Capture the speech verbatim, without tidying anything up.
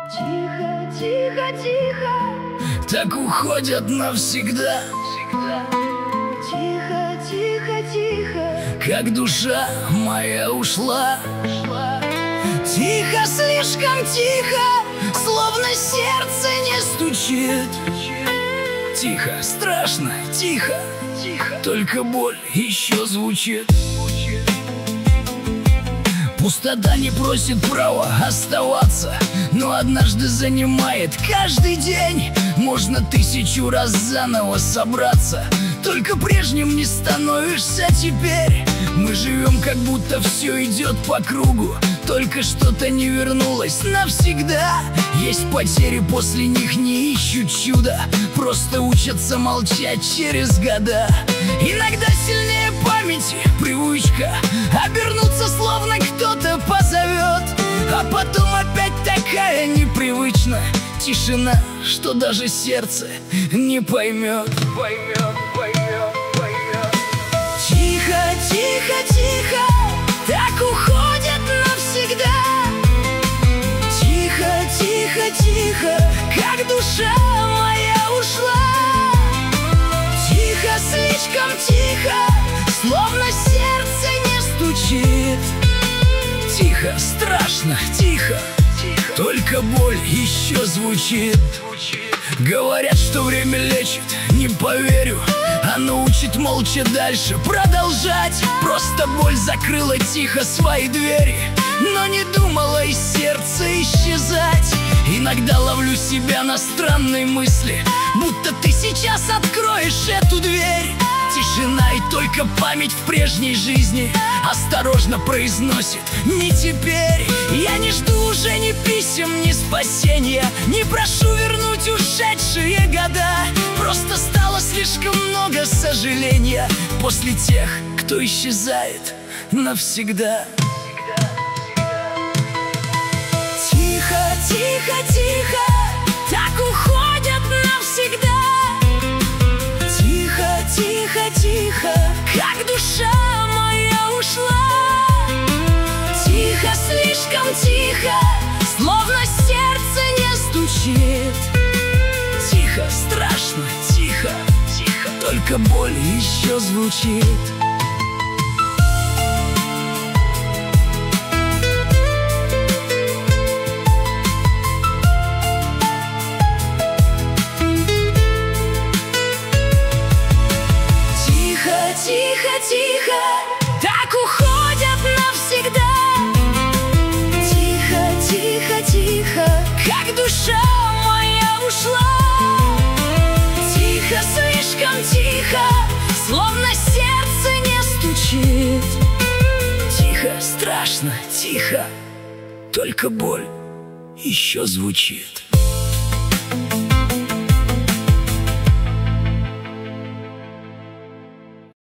Тихо, тихо, тихо, так уходят навсегда. тихо, тихо, тихо, Как душа моя ушла. Тихо, слишком тихо, словно сердце не стучит. Тихо, страшно, тихо, только боль еще звучит. Пустота не просит права оставаться, но однажды занимает каждый день. Можно тысячу раз заново собраться, только прежним не становишься теперь. Мы живем, как будто все идет по кругу, только что-то не вернулось навсегда. Есть потери, после них не ищут чуда, просто учатся молчать через года. Иногда сильнее памяти привычка обернуться, словно кто-то позовет, а потом опять такая непривычная тишина, что даже сердце не поймет. Поймет, поймет, поймет. Тихо, тихо, тихо, так уходят навсегда. Тихо, тихо, тихо, как душа моя ушла. Тихо, слишком тихо, словно сердце не стучит. Тихо, страшно, тихо, только боль еще звучит. Говорят, что время лечит, не поверю. Оно учит молча дальше продолжать. Просто боль закрыла тихо свои двери, но не думала из сердца исчезать. Иногда ловлю себя на странной мысли, будто ты сейчас откроешь эту дверь. Тишина и только память в прежней жизни осторожно произносит: не теперь. Я не жду уже ни писем, ни спасения, не прошу вернуть ушедшие года. Просто стало слишком много сожаления после тех, кто исчезает навсегда. Тихо, тихо, тихо, так уходят навсегда. Тихо, тихо, тихо, как душа моя ушла. Тихо, слишком тихо, словно сердце не стучит. Тихо, страшно, тихо, тихо, только боль еще звучит. Тихо, тихо, так уходят навсегда. Тихо, тихо, тихо, как душа моя ушла. Тихо, слишком тихо, словно сердце не стучит. Тихо, страшно, тихо, только боль еще звучит.